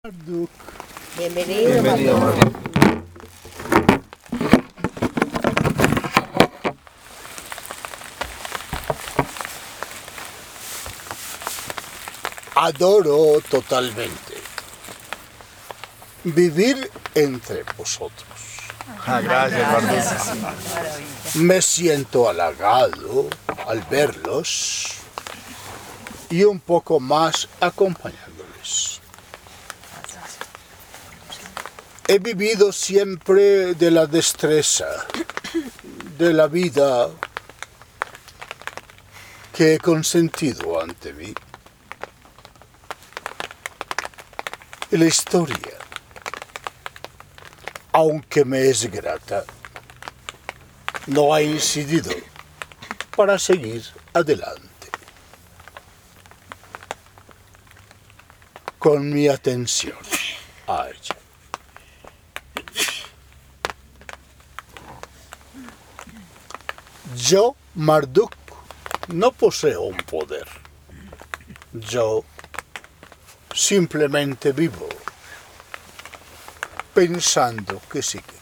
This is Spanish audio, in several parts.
Marduk. Bienvenido, Bienvenido, Marduk. Marduk. Adoro totalmente vivir entre vosotros. Gracias, Marduk. Me siento halagado al verlos y un poco más acompañándoles. He vivido siempre de la destreza, de la vida que he consentido ante mí. Y la historia, aunque me es grata, no ha incidido para seguir adelante. Con mi atención a ella. Yo, Marduk, no poseo un poder. Yo simplemente vivo pensando que sigue.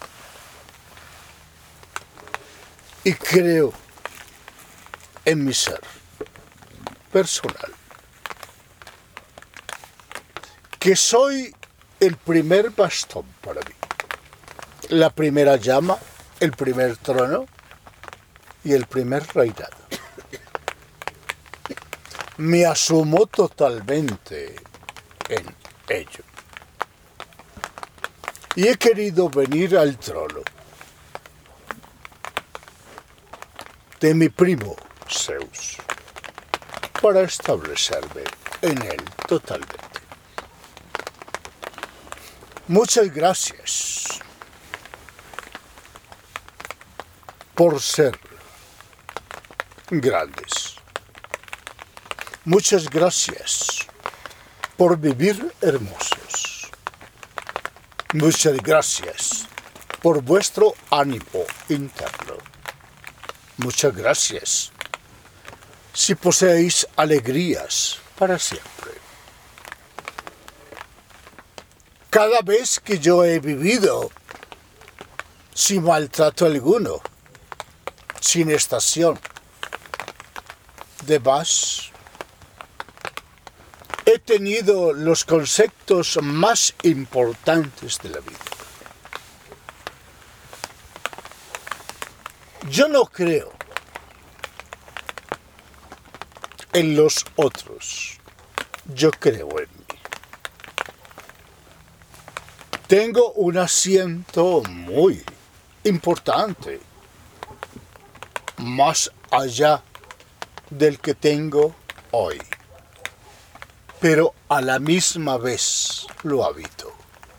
Y creo en mi ser personal que soy el primer bastón para mí, la primera llama, el primer trono y el primer reinado. Me asumo totalmente en ello. Y he querido venir al trono de mi primo Zeus para establecerme en él totalmente. Muchas gracias por ser grandes. Muchas gracias por vivir hermosos. Muchas gracias por vuestro ánimo interno. Muchas gracias si poseéis alegrías para siempre. Cada vez que yo he vivido sin maltrato alguno, sin estación de más, he tenido los conceptos más importantes de la vida. Yo no creo en los otros, yo creo en mí. Tengo un asiento muy importante, más allá del que tengo hoy, pero a la misma vez lo habito.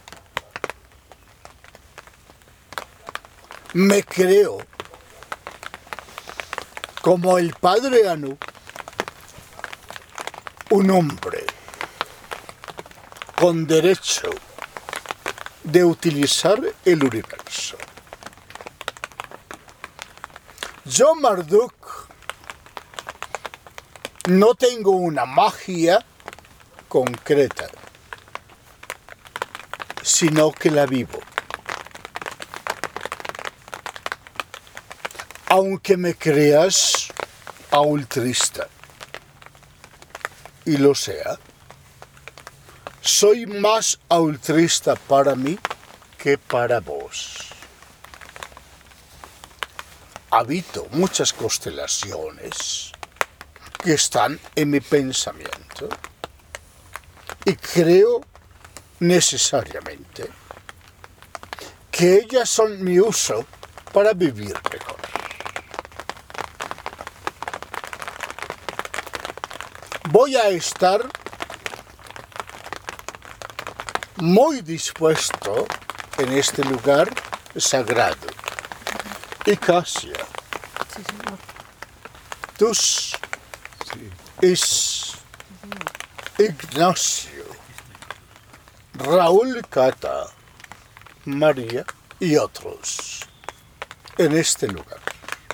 Me creo como el padre Anu, un hombre con derecho de utilizar el universo. Yo, Marduk, no tengo una magia concreta, sino que la vivo. Aunque me creas altruista, y lo sea, soy más altruista para mí que para vos. Habito muchas constelaciones que están en mi pensamiento y creo necesariamente que ellas son mi uso para vivir mejor. Voy a estar muy dispuesto en este lugar sagrado. Icacia, Tus, Is, Ignacio, Raúl Cata, María y otros en este lugar.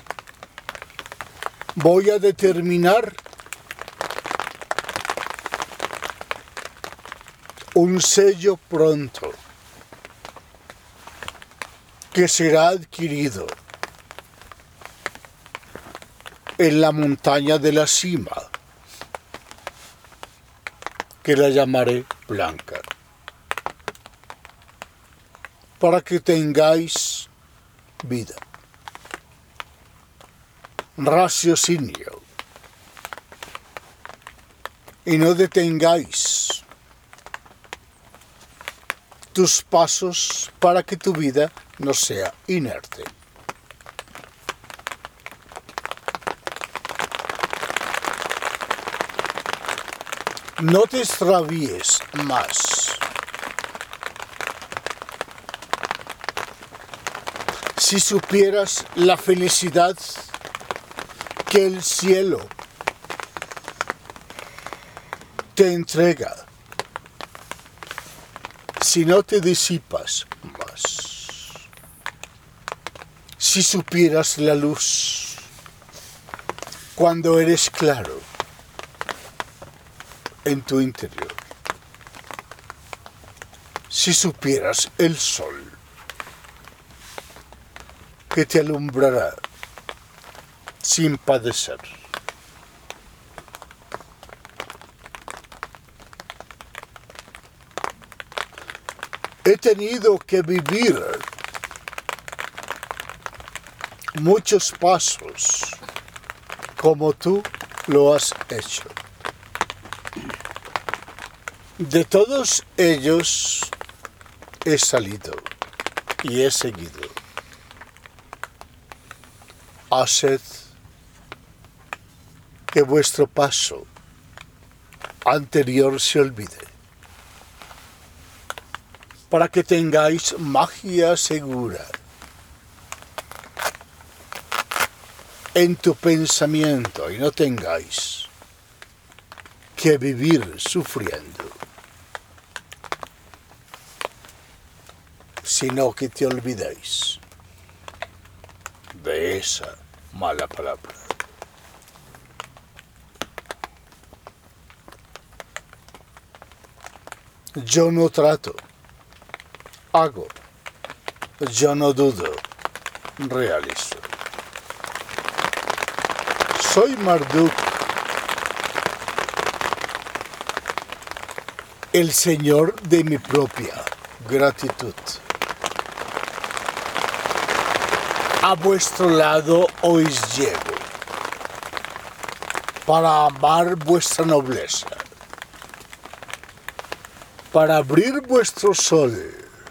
Voy a determinar un sello pronto que será adquirido en la montaña de la cima, que la llamaré blanca, para que tengáis vida, raciocinio, y no detengáis tus pasos para que tu vida no sea inerte. No te extravíes más. Si supieras la felicidad que el cielo te entrega, si no te disipas más, si supieras la luz cuando eres claro en tu interior, si supieras el sol que te alumbrará sin padecer. He tenido que vivir muchos pasos como tú lo has hecho. De todos ellos he salido y he seguido. Haced que vuestro paso anterior se olvide, para que tengáis magia segura en tu pensamiento y no tengáis que vivir sufriendo, sino que te olvidéis de esa mala palabra. Yo no trato, hago, yo no dudo, realizo. Soy Marduk, el Señor de mi propia gratitud. A vuestro lado os llevo, para amar vuestra nobleza, para abrir vuestro sol,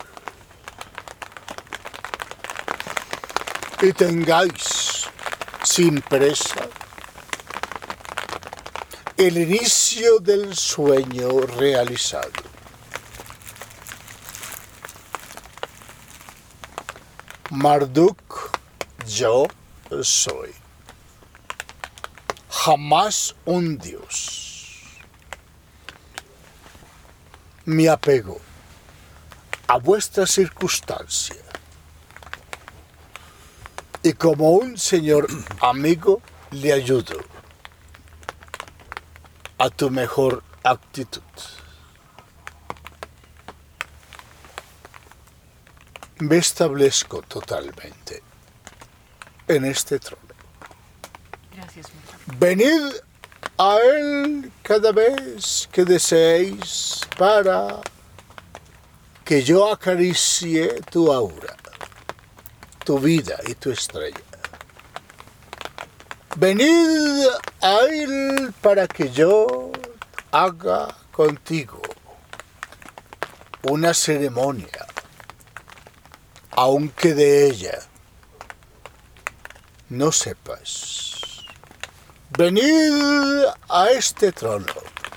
y tengáis sin presa el inicio del sueño realizado. Marduk, yo soy. Jamás un dios. Me apego a vuestra circunstancia y como un señor amigo le ayudo a tu mejor actitud. Me establezco totalmente en este trono. Gracias, Venid a él cada vez que deseéis para que yo acaricie tu aura, tu vida y tu estrella. Venid a él para que yo haga contigo una ceremonia, aunque de ella no sepas. Venid a este trono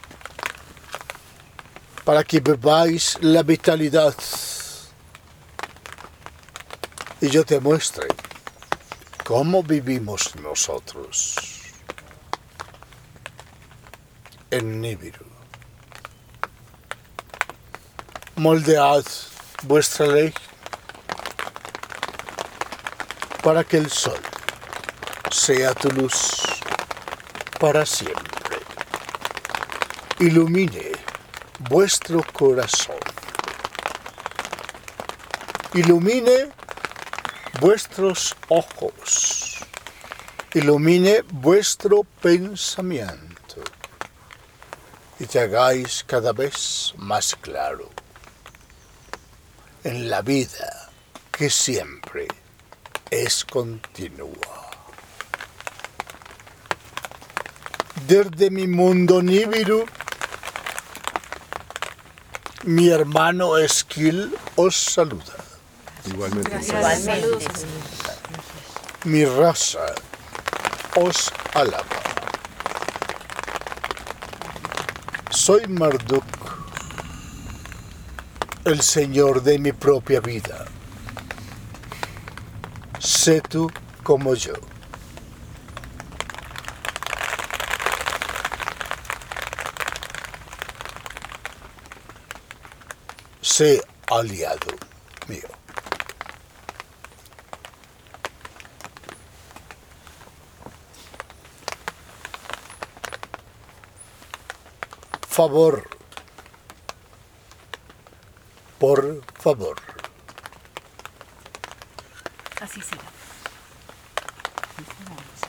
para que bebáis la vitalidad y yo te muestre cómo vivimos nosotros en Nibiru. Moldead vuestra ley para que el sol sea tu luz para siempre. Ilumine vuestro corazón. Ilumine vuestros ojos. Ilumine vuestro pensamiento. Y te hagáis cada vez más claro en la vida que siempre es continua. Desde mi mundo níbiru, mi hermano Esquil os saluda. Igualmente. Igualmente. Mi raza os alaba. Soy Marduk, el señor de mi propia vida. Sé tú como yo. Sé aliado mío. Favor. Por favor. Así será.